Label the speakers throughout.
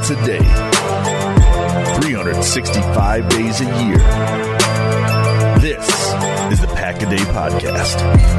Speaker 1: minutes a day, 365 days a year. This is the Pack-A-Day Podcast.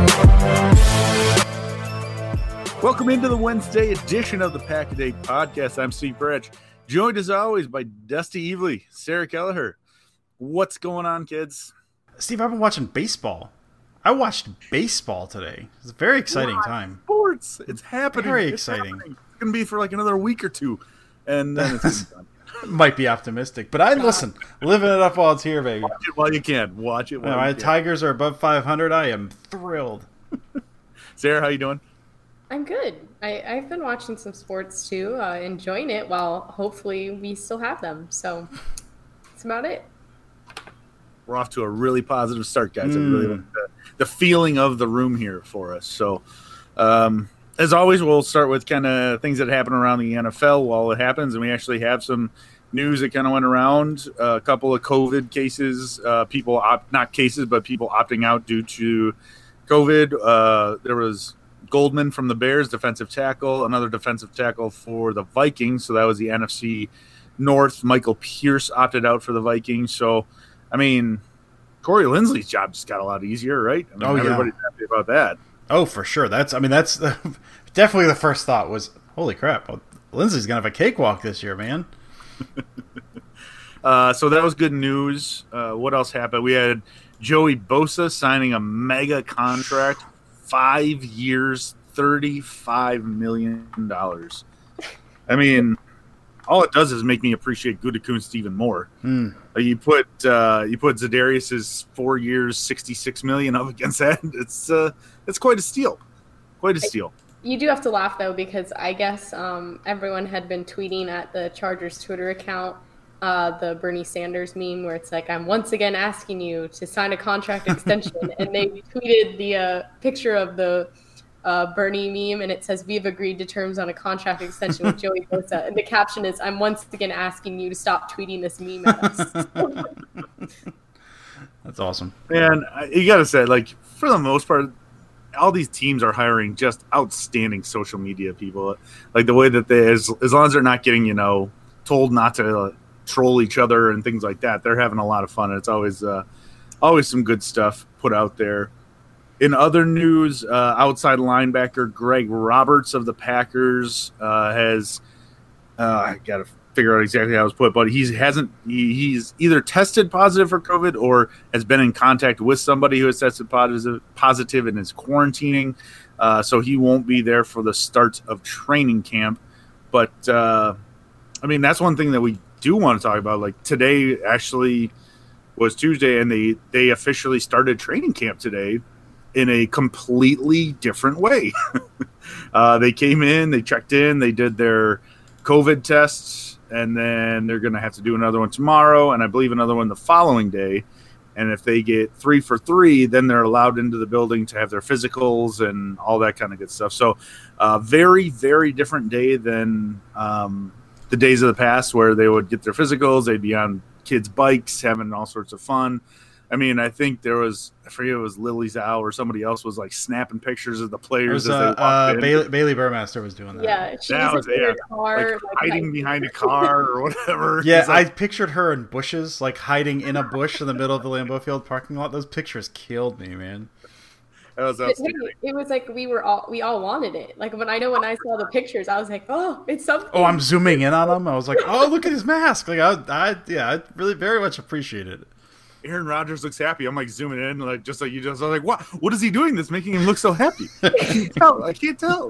Speaker 1: Welcome into the Wednesday edition of the Pack-A-Day Podcast. I'm Steve Bretsch, joined as always by Dusty Evely, Sarah Kelleher. What's going on, kids?
Speaker 2: Steve, I've been watching baseball. I watched baseball today. It's a very exciting time.
Speaker 1: Sports. It's happening.
Speaker 2: Very exciting.
Speaker 1: It's going to be for like another week or two, and then it's done.
Speaker 2: Might be optimistic, but listen, living it up while it's here, baby.
Speaker 1: Watch it while you can. Watch it while you
Speaker 2: my
Speaker 1: can.
Speaker 2: Tigers are above 500. I am thrilled.
Speaker 1: Sarah, how you doing?
Speaker 3: I'm good. I've been watching some sports too, enjoying it while hopefully we still have them. So that's about it.
Speaker 1: We're off to a really positive start, guys. I really like the feeling of the room here for us. So, as always, we'll start with kind of things that happen around the NFL while it happens. And we actually have some news that kind of went around. A couple of COVID cases, people opting out due to COVID. There was Goldman from the Bears, defensive tackle, another defensive tackle for the Vikings. So that was the NFC North. Michael Pierce opted out for the Vikings. So, I mean, Corey Linsley's job just got a lot easier, right? I mean, everybody's happy about that.
Speaker 2: Oh, for sure. That's definitely the first thought was, holy crap, Lindsey's going to have a cakewalk this year, man.
Speaker 1: So that was good news. What else happened? We had Joey Bosa signing a mega contract, 5 years, $35 million. I mean, all it does is make me appreciate Gutekunst even more. You put Za'Darius's 4 years, $66 million up against that. It's quite a steal. Quite a steal.
Speaker 3: You do have to laugh though, because I guess everyone had been tweeting at the Chargers Twitter account the Bernie Sanders meme where it's like, I'm once again asking you to sign a contract extension, and they tweeted the picture of the Bernie meme, and it says, "We've agreed to terms on a contract extension with Joey Bosa." And the caption is, "I'm once again asking you to stop tweeting this meme at us."
Speaker 2: That's awesome.
Speaker 1: Man, you got to say, like, for the most part, all these teams are hiring just outstanding social media people. Like the way that they, as long as they're not getting, told not to troll each other and things like that, they're having a lot of fun. And it's always some good stuff put out there. In other news, outside linebacker Greg Roberts of the Packers has I got to figure out exactly how it was put, but he's either tested positive for COVID or has been in contact with somebody who has tested positive and is quarantining. So he won't be there for the start of training camp. But I mean, that's one thing that we do want to talk about. Like today actually was Tuesday, and they officially started training camp today in a completely different way. They came in, they checked in, they did their COVID tests, and then they're going to have to do another one tomorrow, and I believe another one the following day. And if they get 3 for 3, then they're allowed into the building to have their physicals and all that kind of good stuff. So very, very different day than the days of the past where they would get their physicals, they'd be on kids' bikes, having all sorts of fun. I mean, I think there was, I forget it was Lily Zhao or somebody else was like snapping pictures of the players as they walked in.
Speaker 2: Bailey Burmaster was doing that.
Speaker 3: Yeah, she was in her car,
Speaker 1: like hiding behind a car or whatever.
Speaker 2: Yeah, I pictured her in bushes, like hiding in a bush in the middle of the Lambeau Field parking lot. Those pictures killed me, man.
Speaker 1: That was outstanding.
Speaker 3: It was like we all wanted it. Like when I saw the pictures, I was like, oh, it's something.
Speaker 2: Oh, I'm zooming in on him. I was like, oh, look at his mask. Like I really very much appreciate it.
Speaker 1: Aaron Rodgers looks happy. I'm like zooming in, like just like you just. I was like, what is he doing that's making him look so happy? I can't tell.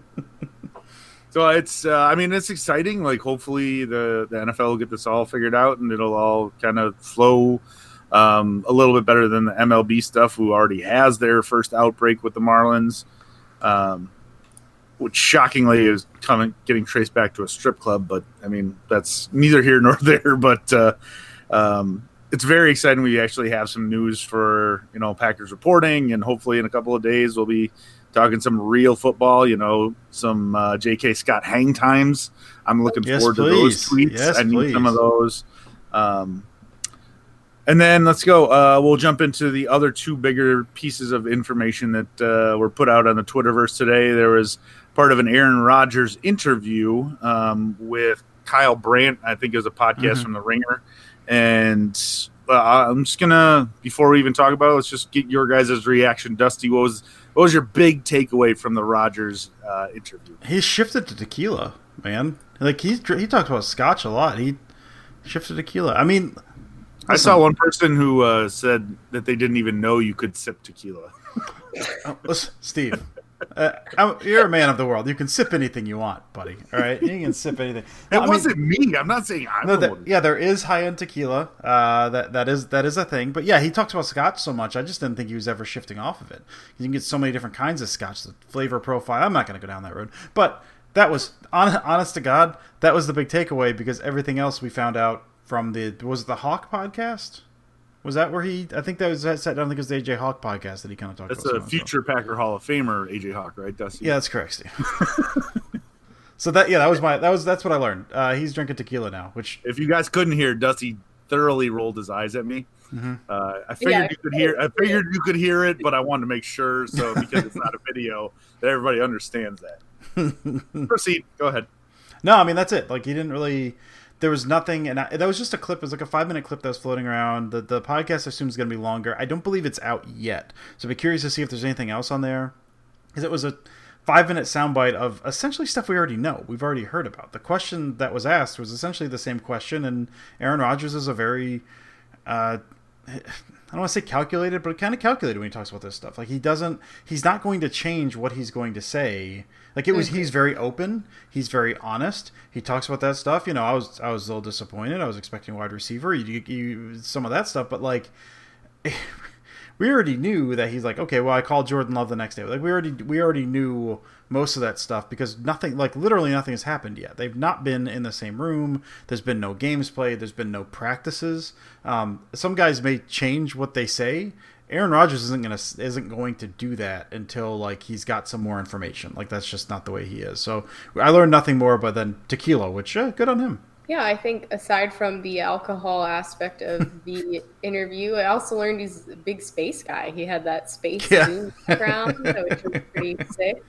Speaker 1: So it's, I mean, it's exciting. Like hopefully the NFL will get this all figured out and it'll all kind of flow a little bit better than the MLB stuff, who already has their first outbreak with the Marlins, which shockingly is getting traced back to a strip club. But I mean, that's neither here nor there. But it's very exciting. We actually have some news for, Packers reporting, and hopefully in a couple of days we'll be talking some real football, some J.K. Scott hang times. I'm looking forward to those tweets.
Speaker 2: Yes,
Speaker 1: I need some of those. And then let's go. We'll jump into the other two bigger pieces of information that were put out on the Twitterverse today. There was part of an Aaron Rodgers interview with Kyle Brandt. I think it was a podcast from The Ringer. And I'm just gonna, before we even talk about it, let's just get your guys' reaction. Dusty, what was your big takeaway from the Rodgers interview?
Speaker 2: He shifted to tequila, man. Like he talked about scotch a lot. He shifted to tequila. I mean,
Speaker 1: I saw one person who said that they didn't even know you could sip tequila.
Speaker 2: Listen, Steve, you're a man of the world. You can sip anything you want, buddy. All right, you can sip anything.
Speaker 1: It wasn't me. I'm not saying I'm.
Speaker 2: Yeah, there is high-end tequila. That is a thing. But yeah, he talks about scotch so much. I just didn't think he was ever shifting off of it. You can get so many different kinds of scotch. The flavor profile. I'm not going to go down that road. But that was honest to God. That was the big takeaway because everything else we found out from was it the Hawk podcast? Was that where he? I think that was sat down. I think it was the AJ Hawk podcast that he kind of talked about.
Speaker 1: That's a future Packer Hall of Famer, AJ Hawk, right, Dusty?
Speaker 2: Yeah, that's correct, Steve. So that's what I learned. He's drinking tequila now. Which,
Speaker 1: if you guys couldn't hear, Dusty thoroughly rolled his eyes at me. I figured you could hear. I figured you could hear it, but I wanted to make sure. So because it's not a video, that everybody understands that. Proceed. Go ahead.
Speaker 2: No, I mean that's it. Like he didn't really. There was nothing, and that was just a clip. It was like a 5-minute clip that was floating around. The podcast, I assume, is going to be longer. I don't believe it's out yet, so I'd be curious to see if there's anything else on there. Because it was a 5-minute soundbite of essentially stuff we already know, we've already heard about. The question that was asked was essentially the same question, and Aaron Rodgers is a very, I don't want to say calculated, but kind of calculated when he talks about this stuff. Like he's not going to change what he's going to say. Like he's very open. He's very honest. He talks about that stuff. You know, I was a little disappointed. I was expecting wide receiver, some of that stuff, but like we already knew that he's like, okay, well, I called Jordan Love the next day. Like we already knew most of that stuff because literally nothing has happened yet. They've not been in the same room. There's been no games played. There's been no practices. Some guys may change what they say. Aaron Rodgers isn't going to do that until like he's got some more information. Like that's just not the way he is. So I learned nothing more but then tequila, which good on him.
Speaker 3: Yeah, I think aside from the alcohol aspect of the interview, I also learned he's a big space guy. He had that space background, which was pretty sick.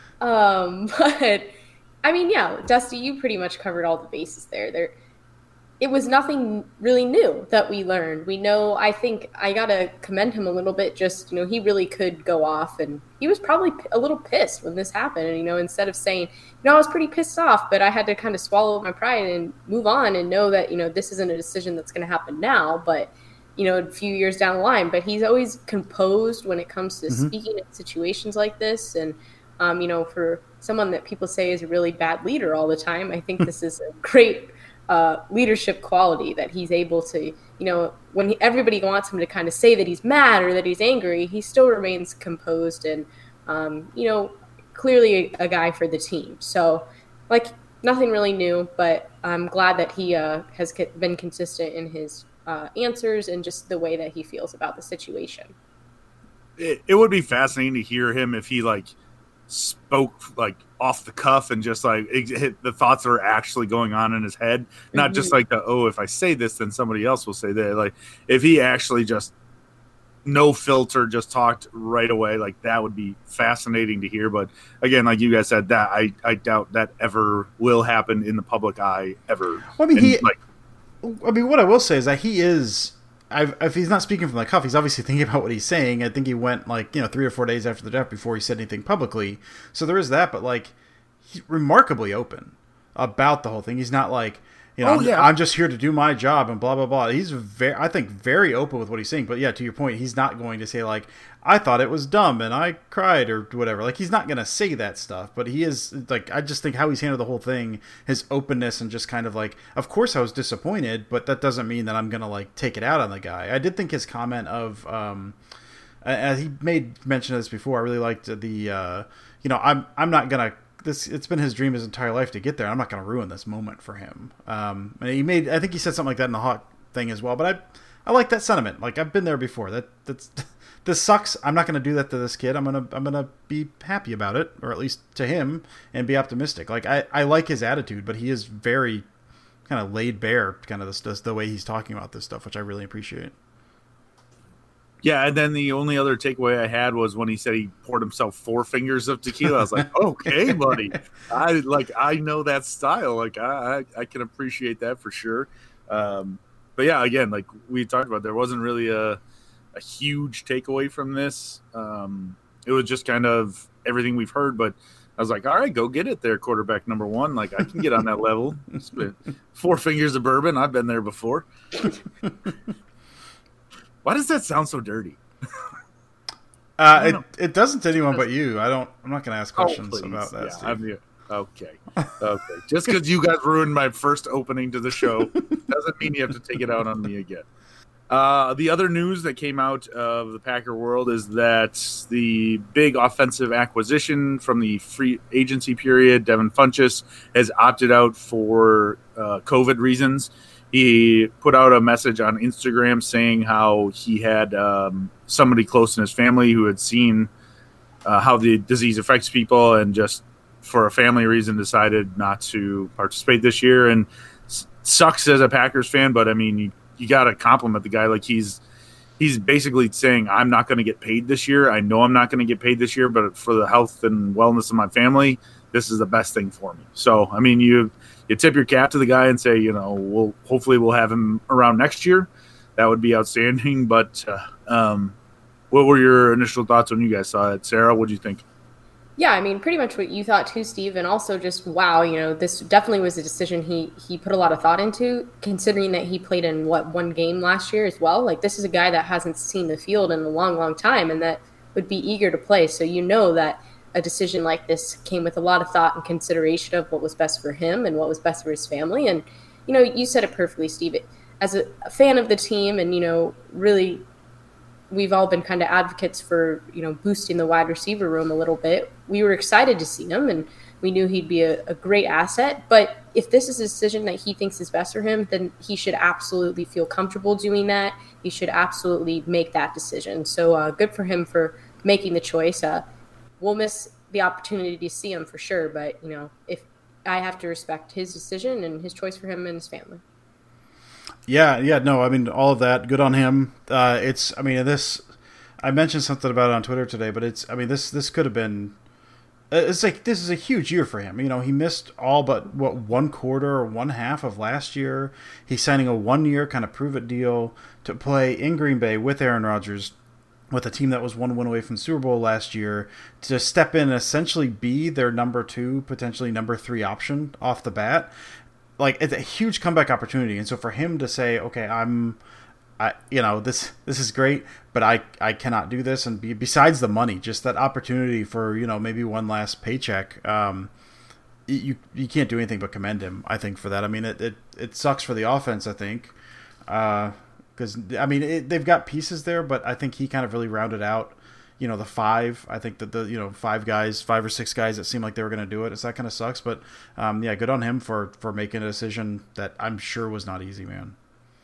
Speaker 3: But I mean, yeah, Dusty, you pretty much covered all the bases there. It was nothing really new that we learned. We know, I think I got to commend him a little bit. Just, he really could go off, and he was probably a little pissed when this happened. And, instead of saying, I was pretty pissed off, but I had to kind of swallow my pride and move on and know that, this isn't a decision that's going to happen now, but, a few years down the line. But he's always composed when it comes to speaking in situations like this. And, for someone that people say is a really bad leader all the time, I think this is a great leadership quality that he's able to, when everybody wants him to kind of say that he's mad or that he's angry, he still remains composed and, clearly a guy for the team. So, nothing really new, but I'm glad that he has been consistent in his answers and just the way that he feels about the situation.
Speaker 1: It would be fascinating to hear him if he, spoke off the cuff and just hit the thoughts that are actually going on in his head, not just if I say this then somebody else will say that. If he actually just no filter just talked right away, that would be fascinating to hear. But again, like you guys said, that I doubt that ever will happen in the public eye ever.
Speaker 2: Well, I mean, what I will say is that he is. If he's not speaking from the cuff, he's obviously thinking about what he's saying. I think he went 3 or 4 days after the draft before he said anything publicly. So there is that, but he's remarkably open about the whole thing. He's not I'm just here to do my job and blah, blah, blah. He's very open with what he's saying. But yeah, to your point, he's not going to say I thought it was dumb and I cried or whatever. He's not going to say that stuff, but he is I just think how he's handled the whole thing, his openness and just kind of of course I was disappointed, but that doesn't mean that I'm going to take it out on the guy. I did think his comment of, he made mention of this before. I really liked the, I'm not going to, it's been his dream his entire life to get there. I'm not going to ruin this moment for him. And I think he said something like that in the Hawk thing as well, but I like that sentiment. I've been there before. This sucks. I'm not going to do that to this kid. I'm gonna be happy about it, or at least to him, and be optimistic. I like his attitude, but he is very kind of laid bare, kind of the way he's talking about this stuff, which I really appreciate.
Speaker 1: Yeah, and then the only other takeaway I had was when he said he poured himself 4 fingers of tequila. I was like, okay, buddy. I know that style. Like I can appreciate that for sure. But yeah, again, like we talked about, there wasn't really a huge takeaway from this. It was just kind of everything we've heard, but I was like, all right, go get it there, quarterback number 1. Like I can get on that level. 4 fingers of bourbon. I've been there before. Why does that sound so dirty?
Speaker 2: It doesn't to anyone but you. I'm not going to ask questions about that.
Speaker 1: Yeah, Steve. Okay. Just because you guys ruined my first opening to the show doesn't mean you have to take it out on me again. The other news that came out of the Packer world is that the big offensive acquisition from the free agency period, Devin Funchess, has opted out for COVID reasons. He put out a message on Instagram saying how he had somebody close in his family who had seen how the disease affects people, and just for a family reason decided not to participate this year. And sucks as a Packers fan, but I mean, you got to compliment the guy. Like he's basically saying, I'm not going to get paid this year. I know I'm not going to get paid this year, but for the health and wellness of my family, this is the best thing for me. So, I mean, you tip your cap to the guy and say, hopefully we'll have him around next year. That would be outstanding. But what were your initial thoughts when you guys saw it? Sarah, what do you think?
Speaker 3: Yeah, I mean, pretty much what you thought too, Steve, and also just, wow, this definitely was a decision he put a lot of thought into, considering that he played in, one game last year as well. Like, this is a guy that hasn't seen the field in a long, long time and that would be eager to play. So that a decision like this came with a lot of thought and consideration of what was best for him and what was best for his family. And, you said it perfectly, Steve. As a fan of the team and, really we've all been kind of advocates for, boosting the wide receiver room a little bit. We were excited to see him and we knew he'd be a great asset. But if this is a decision that he thinks is best for him, then he should absolutely feel comfortable doing that. He should absolutely make that decision. So good for him for making the choice. We'll miss the opportunity to see him for sure. But, if I have to respect his decision and his choice for him and his family.
Speaker 2: Yeah, no, I mean, all of that, good on him. I mentioned something about it on Twitter today, but this could have been, it's like, this is a huge year for him. He missed all but, one quarter or one half of last year. He's signing a 1-year kind of prove-it deal to play in Green Bay with Aaron Rodgers, with a team that was 1 win away from Super Bowl last year, to step in and essentially be their number 2, potentially number 3 option off the bat. Like, it's a huge comeback opportunity. And so for him to say, okay, this is great, but I cannot do this. And besides the money, just that opportunity for, maybe one last paycheck, you can't do anything but commend him, I think, for that. I mean, it sucks for the offense, I think, because, they've got pieces there, but I think he kind of really rounded out, the 5. I think that the 5 or 6 guys that seemed like they were going to do it. So that kind of sucks, but good on him for making a decision that I'm sure was not easy, man.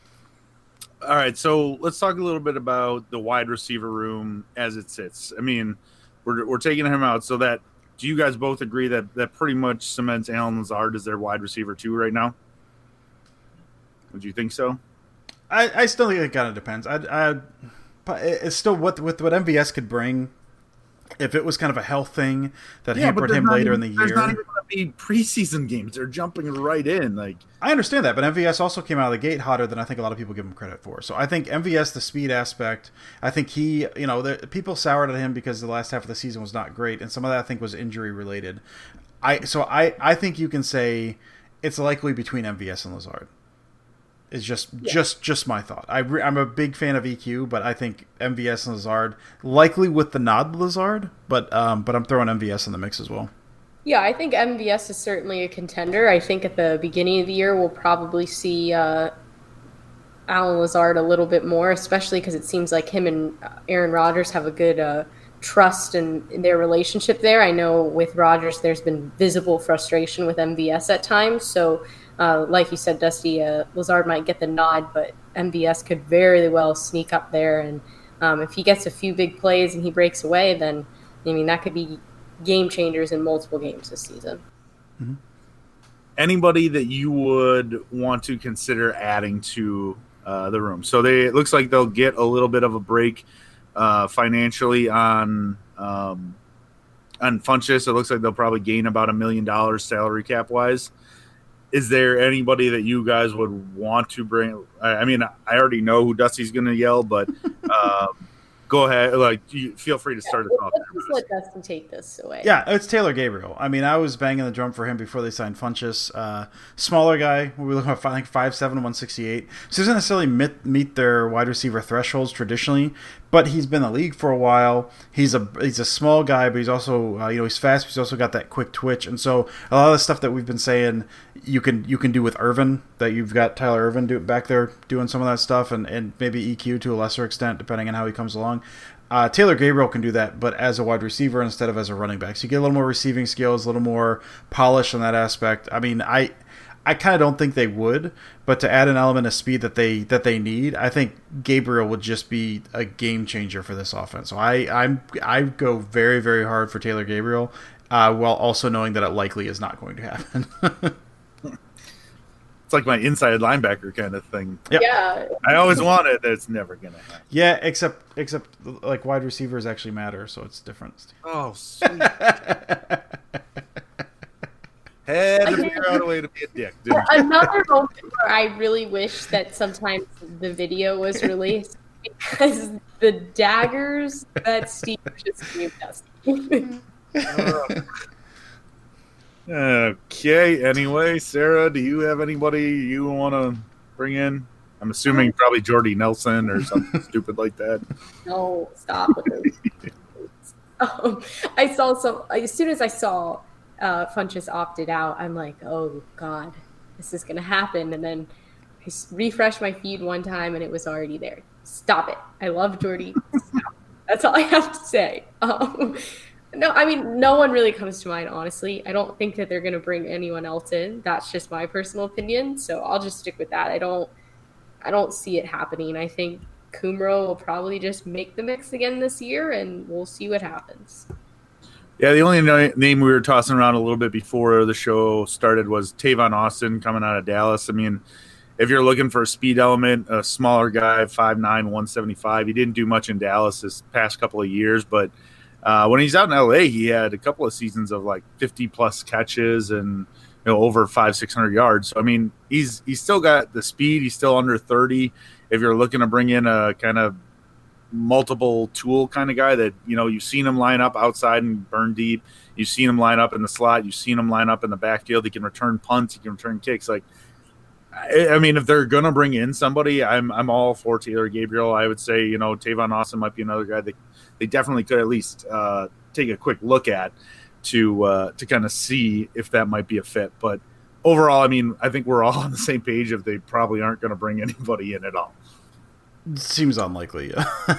Speaker 1: All right, so let's talk a little bit about the wide receiver room as it sits. I mean, we're taking him out, so that, do you guys both agree that pretty much cements Allen Lazard as their wide receiver 2 right now? Would you think so?
Speaker 2: I still think it kind of depends. But it's still what MVS could bring. If it was kind of a health thing that hampered him later in the year.
Speaker 1: There's not even going to be preseason games. They're jumping right in. Like,
Speaker 2: I understand that, but MVS also came out of the gate hotter than I think a lot of people give him credit for. So I think MVS, the speed aspect, I think he, people soured at him because the last half of the season was not great, and some of that I think was injury related. I think you can say it's likely between MVS and Lazard. Is just my thought. I'm a big fan of EQ, but I think MVS and Lazard, likely with the nod Lazard, but I'm throwing MVS in the mix as well.
Speaker 3: Yeah, I think MVS is certainly a contender. I think at the beginning of the year we'll probably see Allen Lazard a little bit more, especially because it seems like him and Aaron Rodgers have a good trust in their relationship there. I know with Rodgers there's been visible frustration with MVS at times, so like you said, Dusty, Lazard might get the nod, but MVS could very well sneak up there. And if he gets a few big plays and he breaks away, then, that could be game changers in multiple games this season.
Speaker 2: Mm-hmm.
Speaker 1: Anybody that you would want to consider adding to the room? So it looks like they'll get a little bit of a break financially on Funchess. It looks like they'll probably gain about $1 million salary cap wise. Is there anybody that you guys would want to bring? I mean, I already know who Dusty's going to yell, but go ahead. Like, you feel free to start us off.
Speaker 3: Let's let Dusty take this away.
Speaker 2: Yeah, it's Taylor Gabriel. I mean, I was banging the drum for him before they signed Funchess. Smaller guy. We were looking at, I think, 5'7", 168. So he doesn't necessarily meet their wide receiver thresholds traditionally, but he's been in the league for a while. He's a small guy, but he's also he's fast. But he's also got that quick twitch, and so a lot of the stuff that we've been saying you can do with Irvin, that you've got Tyler Irvin back there doing some of that stuff, and maybe EQ to a lesser extent depending on how he comes along. Taylor Gabriel can do that, but as a wide receiver instead of as a running back. So you get a little more receiving skills, a little more polish on that aspect. I mean, I kind of don't think they would, but to add an element of speed that they need, I think Gabriel would just be a game changer for this offense. So I go very, very hard for Taylor Gabriel, while also knowing that it likely is not going to happen.
Speaker 1: It's like my inside linebacker kind of thing.
Speaker 2: Yep.
Speaker 3: Yeah.
Speaker 1: I always want it. It's never going to happen.
Speaker 2: Yeah, except like wide receivers actually matter, so it's different.
Speaker 1: Oh, sweet. Had to figure out a way to be a dick, didn't you?
Speaker 3: Another moment where I really wish that sometimes the video was released because the daggers that Steve just gave us.
Speaker 1: Okay, anyway, Sarah, do you have anybody you want to bring in? I'm assuming probably Jordy Nelson or something stupid like that.
Speaker 3: No, stop with those. I saw as soon as I saw Funchess opted out, I'm like, oh God, this is going to happen. And then I refreshed my feed one time and it was already there. Stop it. I love Jordy. Stop. That's all I have to say. No, I mean, no one really comes to mind, honestly. I don't think that they're going to bring anyone else in. That's just my personal opinion. So I'll just stick with that. I don't see it happening. I think Kumro will probably just make the mix again this year, and we'll see what happens.
Speaker 1: Yeah, the only name we were tossing around a little bit before the show started was Tavon Austin coming out of Dallas. I mean, if you're looking for a speed element, a smaller guy, 5'9", 175, he didn't do much in Dallas this past couple of years, but when he's out in LA, he had a couple of seasons of like 50-plus catches and over 500-600 yards. So, I mean, he's still got the speed. He's still under 30. If you're looking to bring in a kind of multiple tool kind of guy that, you've seen him line up outside and burn deep. You've seen him line up in the slot. You've seen him line up in the backfield. He can return punts. He can return kicks. Like, I mean, if they're going to bring in somebody, I'm all for Taylor Gabriel. I would say, Tavon Austin might be another guy that they definitely could at least take a quick look at to kind of see if that might be a fit. But overall, I mean, I think we're all on the same page if they probably aren't going to bring anybody in at all.
Speaker 2: Seems unlikely.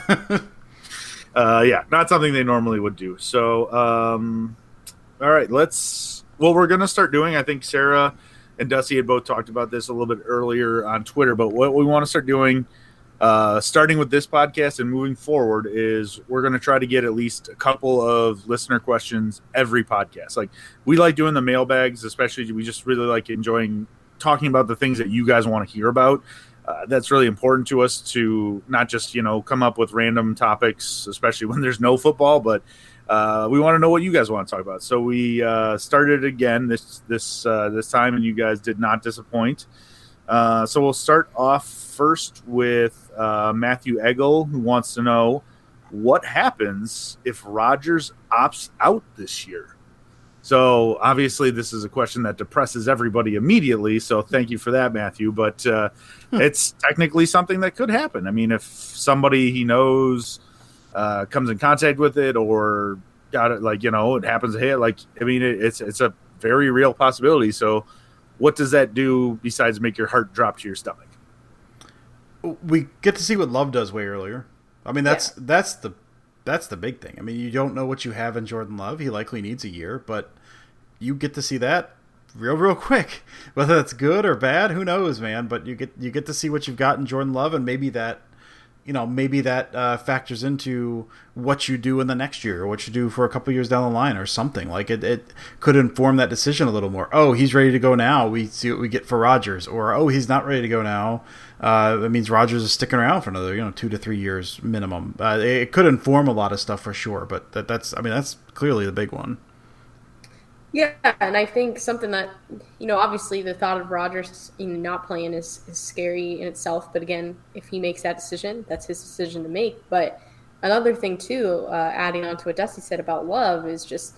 Speaker 1: Yeah, not something they normally would do. So, all right, what we're going to start doing, I think Sarah and Dusty had both talked about this a little bit earlier on Twitter, but what we want to start doing, starting with this podcast and moving forward, is we're going to try to get at least a couple of listener questions every podcast. Like, we like doing the mailbags, especially we just really like enjoying talking about the things that you guys want to hear about. That's really important to us to not just, come up with random topics, especially when there's no football, but we want to know what you guys want to talk about. So we started again this time, and you guys did not disappoint. So we'll start off first with Matthew Eggle, who wants to know what happens if Rodgers opts out this year. So obviously this is a question that depresses everybody immediately. So thank you for that, Matthew. But it's technically something that could happen. I mean, if somebody he knows comes in contact with it or got it, like, it happens to hit, like, I mean, it's a very real possibility. So what does that do besides make your heart drop to your stomach?
Speaker 2: We get to see what Love does way earlier. I mean, that's the big thing. I mean, you don't know what you have in Jordan Love. He likely needs a year, but you get to see that real quick. Whether that's good or bad, who knows, man? But you get to see what you've got in Jordan Love, and maybe that maybe that factors into what you do in the next year or what you do for a couple years down the line or something. Like it could inform that decision a little more. Oh, he's ready to go now. We see what we get for Rodgers. Or, oh, he's not ready to go now. That means Rodgers is sticking around for another 2 to 3 years minimum. It could inform a lot of stuff for sure, but that's clearly the big one.
Speaker 3: Yeah, and I think something that, obviously the thought of Rodgers not playing is scary in itself. But again, if he makes that decision, that's his decision to make. But another thing, too, adding on to what Dusty said about Love, is just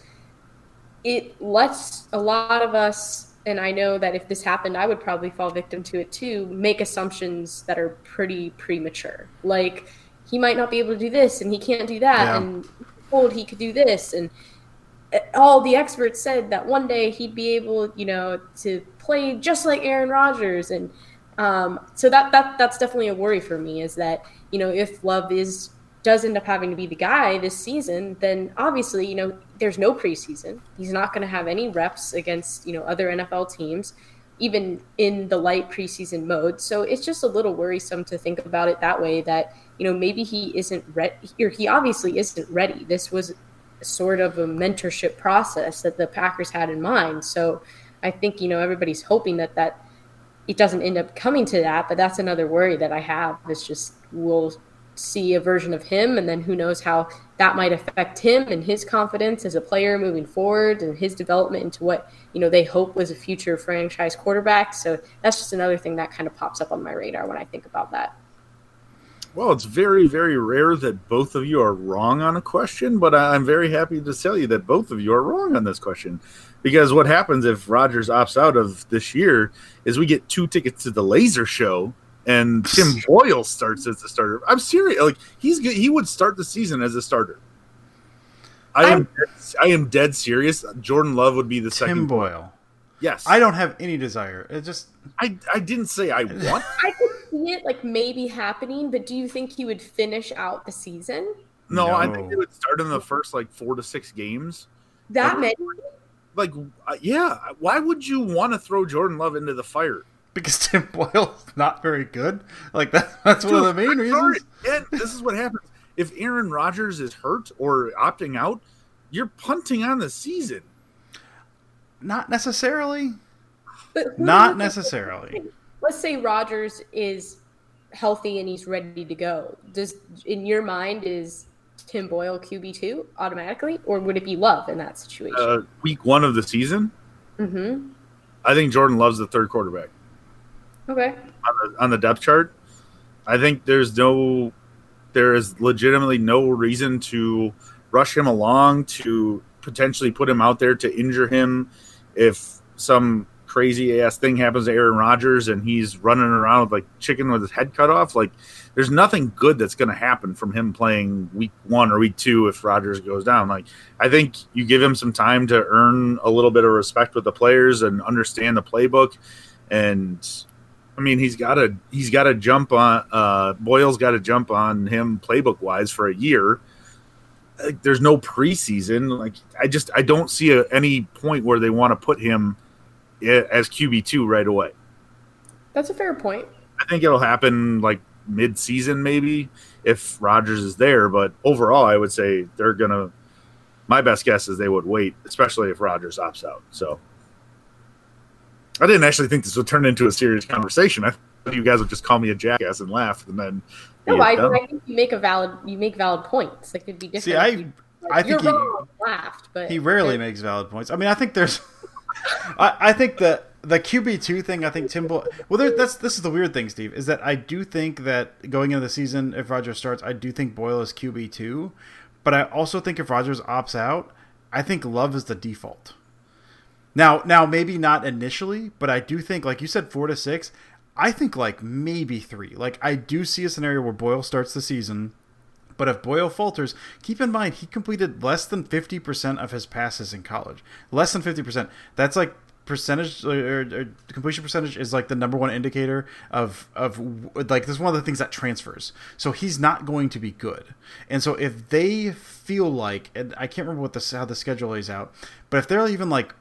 Speaker 3: it lets a lot of us, and I know that if this happened, I would probably fall victim to it, too, make assumptions that are pretty premature. Like, he might not be able to do this, and he can't do that, and told he could do this, and all the experts said that one day he'd be able, to play just like Aaron Rodgers. And so that's definitely a worry for me, is that, if Love does end up having to be the guy this season, then obviously, there's no preseason. He's not going to have any reps against, other NFL teams, even in the light preseason mode. So it's just a little worrisome to think about it that way, that, maybe he isn't ready, or he obviously isn't ready. This was sort of a mentorship process that the Packers had in mind. So I think, everybody's hoping that it doesn't end up coming to that, but that's another worry that I have. It's just, we'll see a version of him, and then who knows how that might affect him and his confidence as a player moving forward, and his development into what, they hope was a future franchise quarterback. So that's just another thing that kind of pops up on my radar when I think about that.
Speaker 1: Well, it's very, very rare that both of you are wrong on a question, but I'm very happy to tell you that both of you are wrong on this question. Because what happens if Rodgers opts out of this year is we get 2 tickets to the laser show, and Tim Boyle starts as the starter. I'm serious. Like, he's good. He would start the season as a starter. I am dead serious. Jordan Love would be the second.
Speaker 2: Tim Boyle.
Speaker 1: Yes.
Speaker 2: I don't have any desire. It just.
Speaker 1: I didn't say I want.
Speaker 3: I could see it maybe happening, but do you think he would finish out the season?
Speaker 1: No, I think he would start in the first 4 to 6 games.
Speaker 3: That many?
Speaker 1: Yeah. Why would you want to throw Jordan Love into the fire?
Speaker 2: Because Tim Boyle's not very good. That's one of the main reasons.
Speaker 1: And this is what happens. If Aaron Rodgers is hurt or opting out, you're punting on the season.
Speaker 2: Not necessarily.
Speaker 3: Not necessarily. Let's say Rodgers is healthy and he's ready to go. In your mind, is Tim Boyle QB2 automatically, or would it be Love in that situation?
Speaker 1: Week 1 of the season?
Speaker 3: Mm-hmm.
Speaker 1: I think Jordan Love's the third quarterback.
Speaker 3: Okay.
Speaker 1: On the depth chart, I think there is legitimately no reason to rush him along, to potentially put him out there to injure him if some crazy ass thing happens to Aaron Rodgers and he's running around with chicken with his head cut off. There's nothing good that's going to happen from him playing week 1 or week 2 if Rodgers goes down. I think you give him some time to earn a little bit of respect with the players and understand the playbook. And I mean, he's got to jump on Boyle's got to jump on him playbook wise for a year. There's no preseason. I don't see any point where they want to put him as QB2 right away.
Speaker 3: That's a fair point.
Speaker 1: I think it'll happen mid-season maybe if Rodgers is there, but overall I would say my best guess is they would wait, especially if Rodgers opts out. So I didn't actually think this would turn into a serious conversation. I thought you guys would just call me a jackass and laugh, and then
Speaker 3: I think you make valid points. It'd be different.
Speaker 2: See, I think
Speaker 3: laughed, but
Speaker 2: he rarely makes valid points. I mean, I think there's I think that the QB2 thing, I think Tim Boyle. Well, this is the weird thing, Steve, is that I do think that going into the season, if Rodgers starts, I do think Boyle is QB2. But I also think if Rodgers opts out, I think Love is the default. Now maybe not initially, but I do think, like you said, 4 to 6. I think maybe 3. I do see a scenario where Boyle starts the season. But if Boyle falters, keep in mind he completed less than 50% of his passes in college. Less than 50%. That's percentage or completion percentage is the number one indicator of this is one of the things that transfers. So he's not going to be good. And so if they feel and I can't remember how the schedule lays out, but if they're even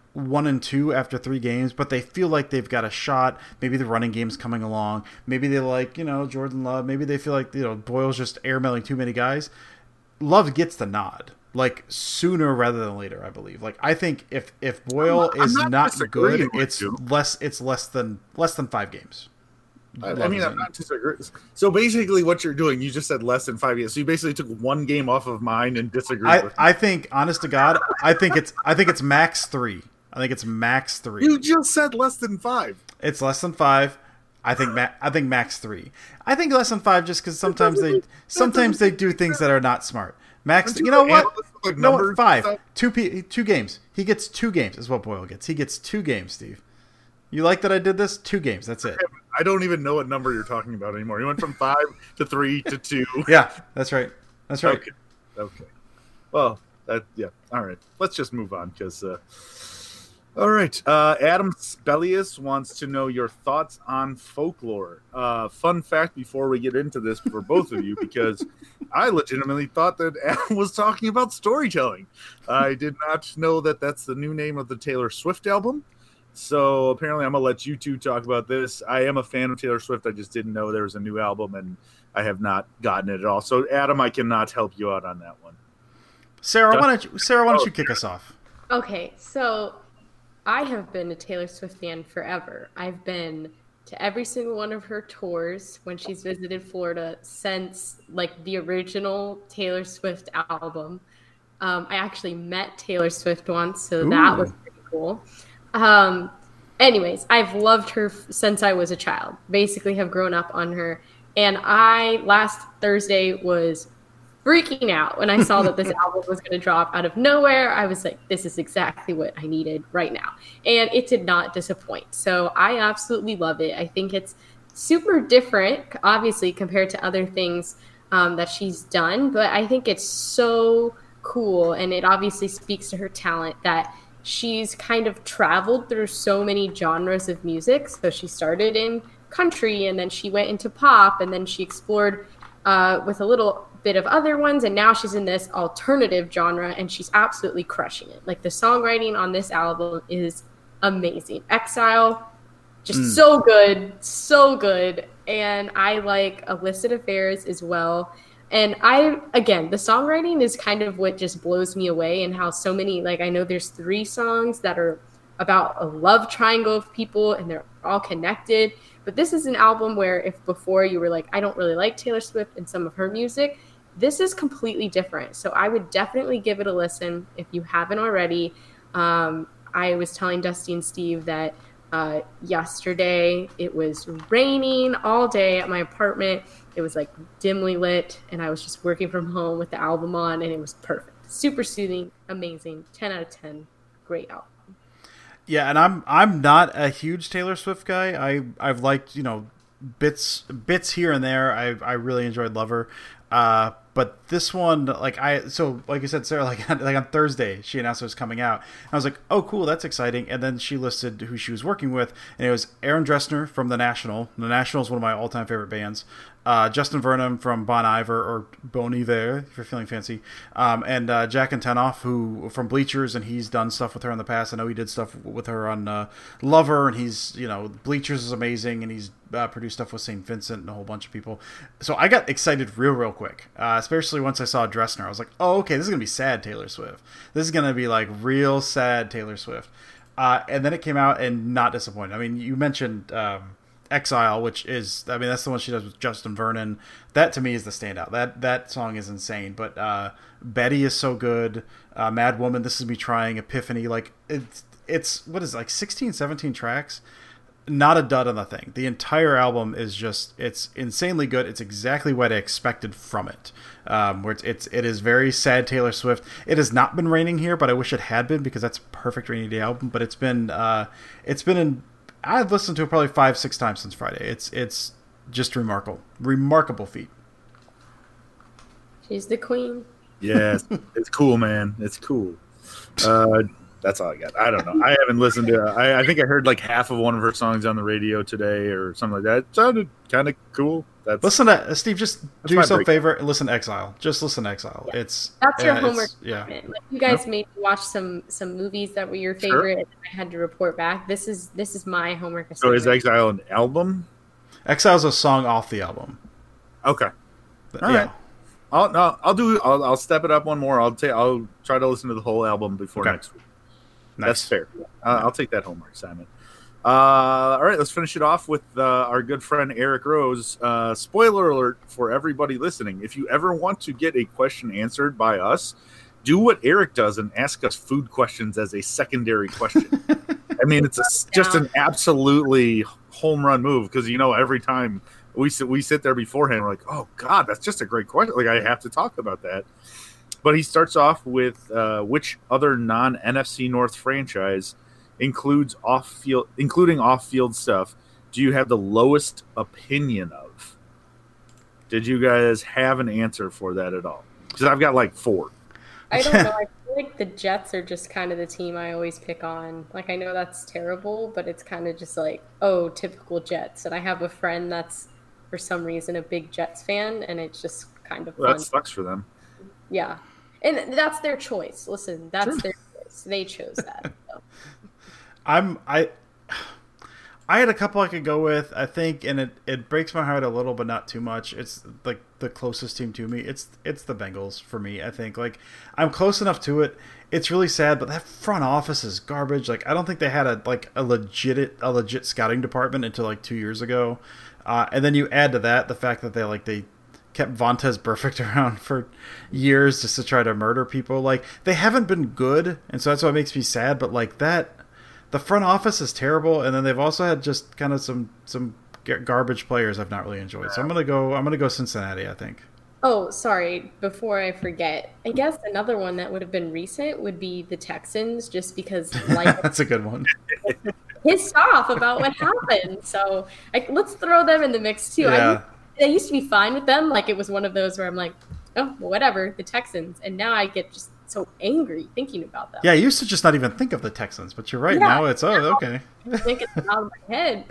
Speaker 2: 1 and 2 after 3 games, but they feel like they've got a shot. Maybe the running game's coming along. Maybe they like, Jordan Love. Maybe they feel like, Boyle's just airmailing too many guys. Love gets the nod, like sooner rather than later, I believe. Like I think if Boyle is not good, it's less than 5 games.
Speaker 1: I mean, I'm not disagreeing. So basically, what you're doing, you just said less than 5 games. So you basically took 1 game off of mine and disagreed with me.
Speaker 2: I think, honest to God, I think it's max 3. I think it's max 3.
Speaker 1: You just said less than 5.
Speaker 2: It's less than 5. I think max 3. I think less than 5 just because sometimes they do things that are not smart. Max, you know what? No, 5. 2 games. He gets 2 games. Is what Boyle gets. He gets 2 games, Steve. You like that I did this? 2 games. That's it.
Speaker 1: I don't even know what number you're talking about anymore. You went from 5 to 3 to 2.
Speaker 2: Yeah, that's right. That's right.
Speaker 1: Okay. Well, yeah. All right. Let's just move on because. All right. Adam Spelius wants to know your thoughts on folklore. Fun fact before we get into this for both of you, because I legitimately thought that Adam was talking about storytelling. I did not know that that's the new name of the Taylor Swift album. So apparently I'm going to let you two talk about this. I am a fan of Taylor Swift. I just didn't know there was a new album, and I have not gotten it at all. So, Adam, I cannot help you out on that one.
Speaker 2: Sarah, why don't you kick us off?
Speaker 3: Okay, so I have been a Taylor Swift fan forever. I've been to every single one of her tours when she's visited Florida since, like, the original Taylor Swift album. I actually met Taylor Swift once, so that was pretty cool. Anyways, I've loved her since I was a child. Basically have grown up on her. And I, last Thursday, was freaking out when I saw that this album was going to drop out of nowhere. I was like, this is exactly what I needed right now. And it did not disappoint. So I absolutely love it. I think it's super different, obviously, compared to other things that she's done. But I think it's so cool. And it obviously speaks to her talent that she's kind of traveled through so many genres of music. So she started in country, and then she went into pop, and then she explored with a little bit of other ones, and now she's in this alternative genre, and she's absolutely crushing it. Like, the songwriting on this album is amazing. Exile, just so good. And I like Illicit Affairs as well. And the songwriting is kind of what just blows me away, and how so many, like, I know there's 3 songs that are about a love triangle of people, and they're all connected. But this is an album where if before you were like, I don't really like Taylor Swift and some of her music, this is completely different. So I would definitely give it a listen if you haven't already. I was telling Dusty and Steve that yesterday it was raining all day at my apartment. It was like dimly lit, and I was just working from home with the album on, and it was perfect. Super soothing, amazing, 10 out of 10, great album.
Speaker 2: Yeah, and I'm not a huge Taylor Swift guy. I've liked, bits here and there. I really enjoyed Lover. But this one, like you said, Sarah, like on Thursday, she announced it was coming out. And I was like, oh, cool, that's exciting. And then she listed who she was working with, and it was Aaron Dresner from The National. The National is one of my all-time favorite bands. Justin Vernon from Bon Iver, or Bon Iver, if you're feeling fancy, and Jack Antonoff, who from Bleachers, and he's done stuff with her in the past. I know he did stuff with her on Lover, and he's, Bleachers is amazing, and he's produced stuff with St. Vincent and a whole bunch of people. So I got excited real quick, especially once I saw Dresner. I was like, oh, okay, this is going to be sad Taylor Swift. This is going to be like real sad Taylor Swift. And then it came out and not disappointed. I mean, you mentioned Exile, which is, I mean, that's the one she does with Justin Vernon. That to me is the standout. That song is insane. But Betty is so good. Mad Woman, This Is Me Trying, Epiphany, like it's what is it, like 16, 17 tracks. Not a dud on the thing. The entire album is just, it's insanely good. It's exactly what I expected from it. Where it is very sad Taylor Swift. It has not been raining here, but I wish it had been, because that's a perfect rainy day album. But it's been I've listened to it probably 5-6 times since Friday. It's just remarkable feat.
Speaker 3: She's the queen.
Speaker 1: Yes, it's cool, man. It's cool. That's all I got. I don't know. I haven't listened to. I think I heard like half of one of her songs on the radio today or something like that. It sounded kind of cool.
Speaker 2: Listen to Steve. Just do yourself a favor and listen to Exile. Just listen to Exile.
Speaker 3: Yeah.
Speaker 2: It's
Speaker 3: that's your homework.
Speaker 2: Yeah.
Speaker 3: Like you guys made me watch some movies that were your favorite, and I had to report back. This is my homework assignment.
Speaker 1: So is Exile an album?
Speaker 2: Exile's a song off the album.
Speaker 1: Okay. All right. I'll step it up one more. I'll try to listen to the whole album before next week.
Speaker 2: Nice.
Speaker 1: That's fair. I'll take that homework assignment. All right, let's finish it off with our good friend Eric Rose. Spoiler alert for everybody listening. If you ever want to get a question answered by us, do what Eric does and ask us food questions as a secondary question. I mean, it's just an absolutely home run move because, every time we sit there beforehand, we're like, oh, God, that's just a great question. Like, I have to talk about that. But he starts off with which other non-NFC North franchise including off-field stuff do you have the lowest opinion of? Did you guys have an answer for that at all? Because I've got like 4.
Speaker 3: I don't know. I feel like the Jets are just kind of the team I always pick on. Like, I know that's terrible, but it's kind of just like, oh, typical Jets. And I have a friend that's, for some reason, a big Jets fan, and it's just kind of fun.
Speaker 1: That sucks for them.
Speaker 3: Yeah. And that's their choice. Listen, that's their choice. They chose that. So.
Speaker 2: I had a couple I could go with, I think, and it breaks my heart a little, but not too much. It's like the closest team to me. It's the Bengals for me, I think. Like, I'm close enough to it. It's really sad, but that front office is garbage. Like, I don't think they had a legit scouting department until like 2 years ago. And then you add to that the fact that they kept Vontaze Burfict around for years just to try to murder people. Like, they haven't been good, and so that's what makes me sad. But like that, the front office is terrible, and then they've also had just kind of some garbage players I've not really enjoyed. So I'm gonna go Cincinnati, I think.
Speaker 3: Oh, sorry. Before I forget, I guess another one that would have been recent would be the Texans, just because
Speaker 2: that's a good one.
Speaker 3: Pissed off about what happened. So let's throw them in the mix too.
Speaker 2: Yeah.
Speaker 3: I used to be fine with them. Like, it was one of those where I'm like, oh, whatever, the Texans. And now I get just so angry thinking about them.
Speaker 2: Yeah, I used to just not even think of the Texans, but you're right.
Speaker 3: Yeah,
Speaker 2: now it's, okay.
Speaker 3: I think it's out of my head.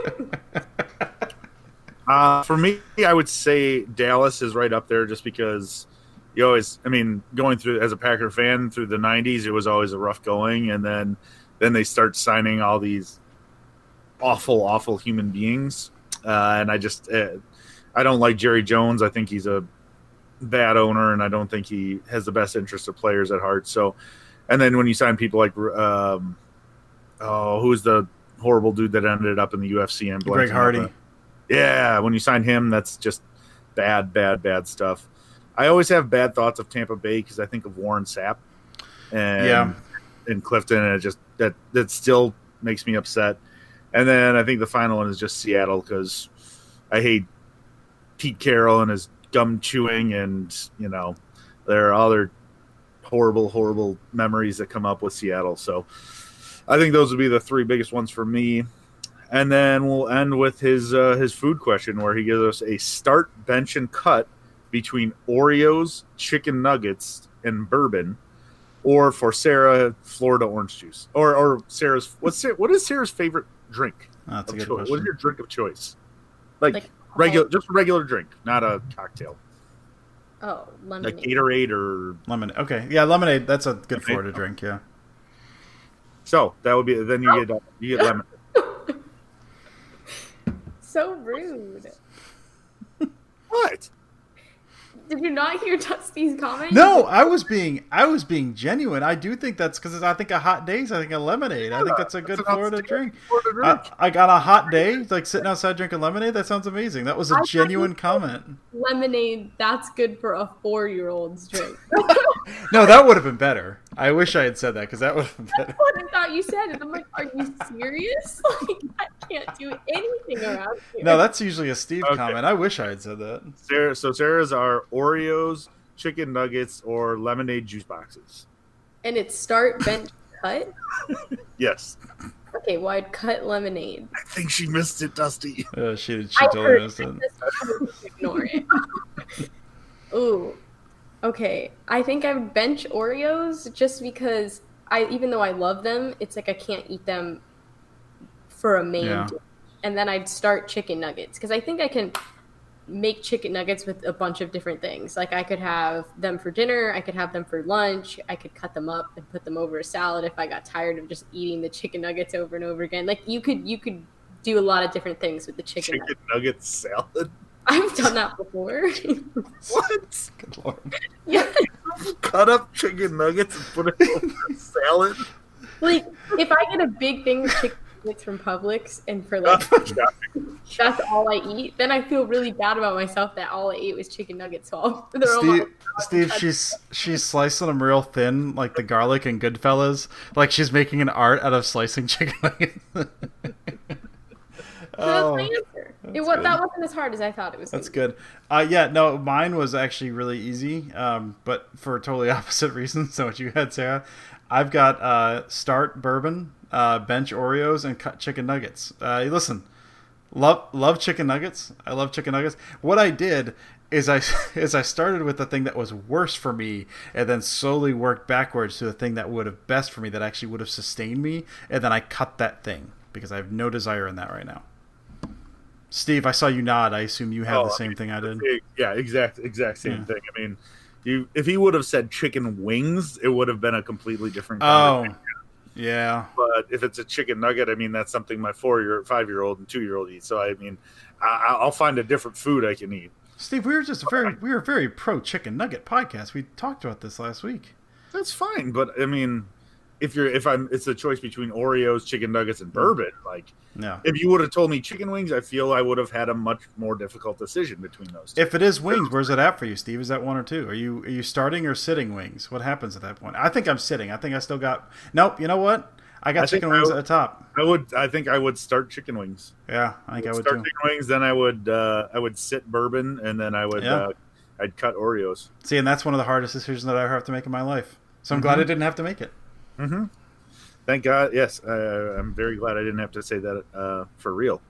Speaker 1: For me, I would say Dallas is right up there just because going through, as a Packer fan, through the 90s, it was always a rough going. And then they start signing all these awful, awful human beings. And I don't like Jerry Jones. I think he's a bad owner, and I don't think he has the best interest of players at heart. So, and then when you sign people like, who's the horrible dude that ended up in the UFC? And
Speaker 2: Greg Hardy.
Speaker 1: Yeah, when you sign him, that's just bad, bad, bad stuff. I always have bad thoughts of Tampa Bay because I think of Warren Sapp and Clifton, and it just that still makes me upset. And then I think the final one is just Seattle because I hate Pete Carroll and his gum chewing, and there are other horrible, horrible memories that come up with Seattle. So I think those would be the 3 biggest ones for me. And then we'll end with his food question, where he gives us a start, bench, and cut between Oreos, chicken nuggets, and bourbon, or for Sarah, Florida orange juice, or Sarah's. What is Sarah's favorite drink?
Speaker 2: That's a good
Speaker 1: choice?
Speaker 2: question.
Speaker 1: What is your drink of choice? Like just a regular drink, not a cocktail.
Speaker 3: Oh, lemonade.
Speaker 1: Like Gatorade or
Speaker 2: lemonade. Okay, yeah, lemonade. That's a good Florida drink. Yeah.
Speaker 1: So that would be then you get lemonade.
Speaker 3: So rude.
Speaker 1: What?
Speaker 3: Did you not hear Dusty's comment?
Speaker 2: No, I was being genuine. I do think that's because I think of hot days. I think of lemonade. I think that's a good Florida drink. I got a hot day, like sitting outside drinking lemonade. That sounds amazing. That was a genuine comment.
Speaker 3: Lemonade, that's good for a 4-year-old's drink.
Speaker 2: No, that would have been better. I wish I had said that because that would have been better.
Speaker 3: That's what I thought you said. And I'm like, are you serious? Like, I can't do anything around here.
Speaker 2: No, that's usually a Steve comment. I wish I had said that.
Speaker 1: Sarah's are Oreos, chicken nuggets, or lemonade juice boxes.
Speaker 3: And it's start, bench, cut?
Speaker 1: Yes.
Speaker 3: Okay, well, I'd cut lemonade.
Speaker 1: I think she missed it, Dusty.
Speaker 2: She totally missed it.
Speaker 3: Ignore it. Ooh. Okay, I think I would bench Oreos just because even though I love them, it's like I can't eat them for a main dish. And then I'd start chicken nuggets because I think I can make chicken nuggets with a bunch of different things. Like I could have them for dinner, I could have them for lunch, I could cut them up and put them over a salad if I got tired of just eating the chicken nuggets over and over again. Like you could do a lot of different things with the chicken
Speaker 1: nugget salad.
Speaker 3: I've done that before.
Speaker 1: What?
Speaker 2: Good Lord.
Speaker 3: Yeah.
Speaker 1: Cut up chicken nuggets and put it over a salad?
Speaker 3: Like if I get a big thing of chicken nuggets from Publix and for like that's all I eat, then I feel really bad about myself that all I ate was chicken nuggets. So
Speaker 2: Steve, she's slicing them real thin, like the garlic in Goodfellas. Like she's making an art out of slicing chicken nuggets.
Speaker 3: That's my answer. That wasn't as hard as I thought it was.
Speaker 2: That's good. Yeah, no, mine was actually really easy, but for totally opposite reasons than what you had, Sarah. I've got start bourbon, bench Oreos, and cut chicken nuggets. Listen, love chicken nuggets. I love chicken nuggets. What I did is I started with the thing that was worse for me, and then slowly worked backwards to the thing that would have best for me, that actually would have sustained me, and then I cut that thing because I have no desire in that right now. Steve, I saw you nod. I assume you have the same thing I did.
Speaker 1: Yeah, exact same thing. I mean, if he would have said chicken wings, it would have been a completely different conversation.
Speaker 2: Yeah.
Speaker 1: But if it's a chicken nugget, I mean, that's something my 5-year-old and 2-year-old eat. So I mean, I'll find a different food I can eat.
Speaker 2: Steve, we were a very pro chicken nugget podcast. We talked about this last week.
Speaker 1: That's fine, but I mean, it's a choice between Oreos, chicken nuggets, and bourbon. Like, if you would have told me chicken wings, I feel I would have had a much more difficult decision between those two.
Speaker 2: If it is wings, where's it at for you, Steve? Is that 1 or 2? Are you starting or sitting wings? What happens at that point? I think I'm sitting. I think I still got. Nope. You know what? I got chicken wings at the top.
Speaker 1: I think I would start chicken wings.
Speaker 2: Yeah, I think I would
Speaker 1: start
Speaker 2: too.
Speaker 1: Chicken wings, then I would sit bourbon, and then I would I'd cut Oreos.
Speaker 2: See, and that's one of the hardest decisions that I ever have to make in my life. So I'm glad I didn't have to make it.
Speaker 1: Mm-hmm. Thank God. Yes, I'm very glad I didn't have to say that for real.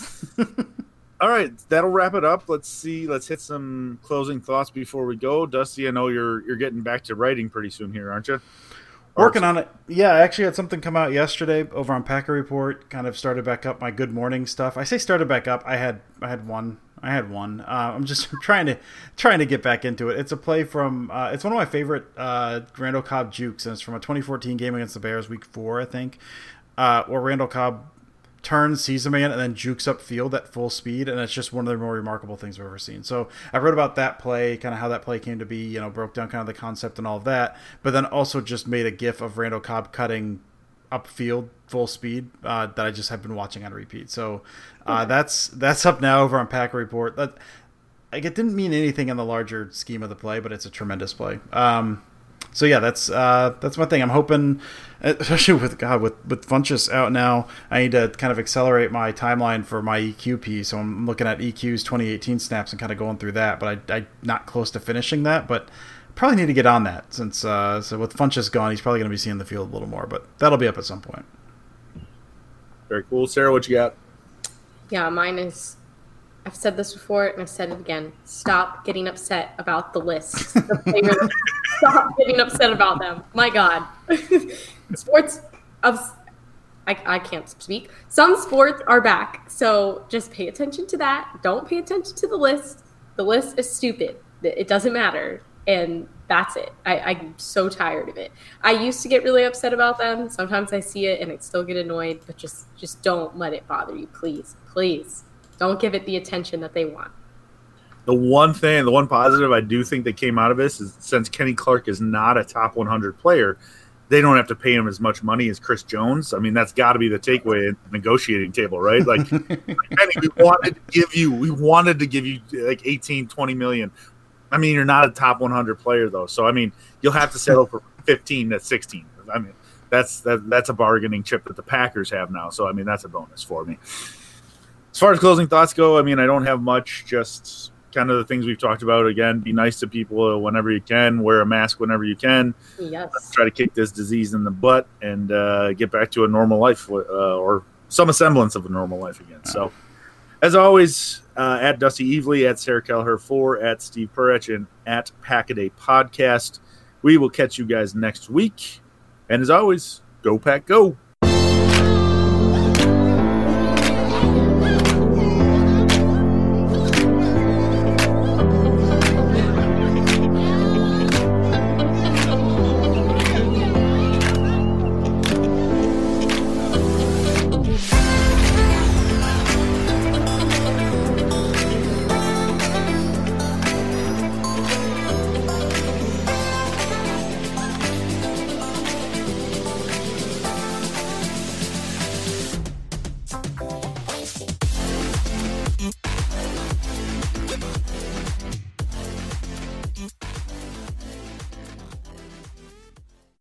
Speaker 1: All right, that'll wrap it up. Let's hit some closing thoughts before we go. Dusty, I know you're getting back to writing pretty soon here, aren't you?
Speaker 2: Working on it. Yeah, I actually had something come out yesterday over on Packer Report. Kind of started back up my Good Morning stuff. I say started back up. I had one. I'm just trying to get back into it. It's a play from. It's one of my favorite Randall Cobb jukes, and it's from a 2014 game against the Bears, Week 4, I think, where Randall Cobb turns, sees a man, and then jukes up field at full speed, and it's just one of the more remarkable things I've ever seen. So I wrote about that play, kind of how that play came to be, broke down kind of the concept and all of that, but then also just made a GIF of Randall Cobb cutting upfield full speed that I just have been watching on repeat. So that's up now over on Packer Report. It didn't mean anything in the larger scheme of the play, but it's a tremendous play. So yeah, that's my thing. I'm hoping, especially with Funchess out now, I need to kind of accelerate my timeline for my EQ piece. So I'm looking at EQ's 2018 snaps and kind of going through that. But I'm not close to finishing that. But probably need to get on that since so with Funchess gone, he's probably going to be seeing the field a little more. But that'll be up at some point.
Speaker 1: Very cool, Sarah. What you got?
Speaker 3: Yeah, mine is. I've said this before, and I've said it again. Stop getting upset about the lists. Stop getting upset about them. My God. Sports I can't speak. Some sports are back, so just pay attention to that. Don't pay attention to the list. The list is stupid. It doesn't matter, and that's it. I'm so tired of it. I used to get really upset about them. Sometimes I see it, and I still get annoyed, but just don't let it bother you, please. Please. Don't give it the attention that they want.
Speaker 1: The one positive I do think that came out of this is since Kenny Clark is not a top 100 player, they don't have to pay him as much money as Chris Jones. I mean, that's got to be the takeaway at the negotiating table, right? Like, Kenny, we wanted to give you like 18, 20 million. I mean, you're not a top 100 player though. So, I mean, you'll have to settle for 15 to 16. I mean, that's a bargaining chip that the Packers have now. So, I mean, that's a bonus for me. As far as closing thoughts go, I mean, I don't have much, just kind of the things we've talked about. Again, be nice to people whenever you can, wear a mask whenever you can.
Speaker 3: Yes.
Speaker 1: Let's try to kick this disease in the butt and get back to a normal life or some semblance of a normal life again. So, as always, at Dusty Evely, at Sarah Kelleher 4, at Steve Perich, and at Packaday Podcast. We will catch you guys next week. And as always, go Pack, go.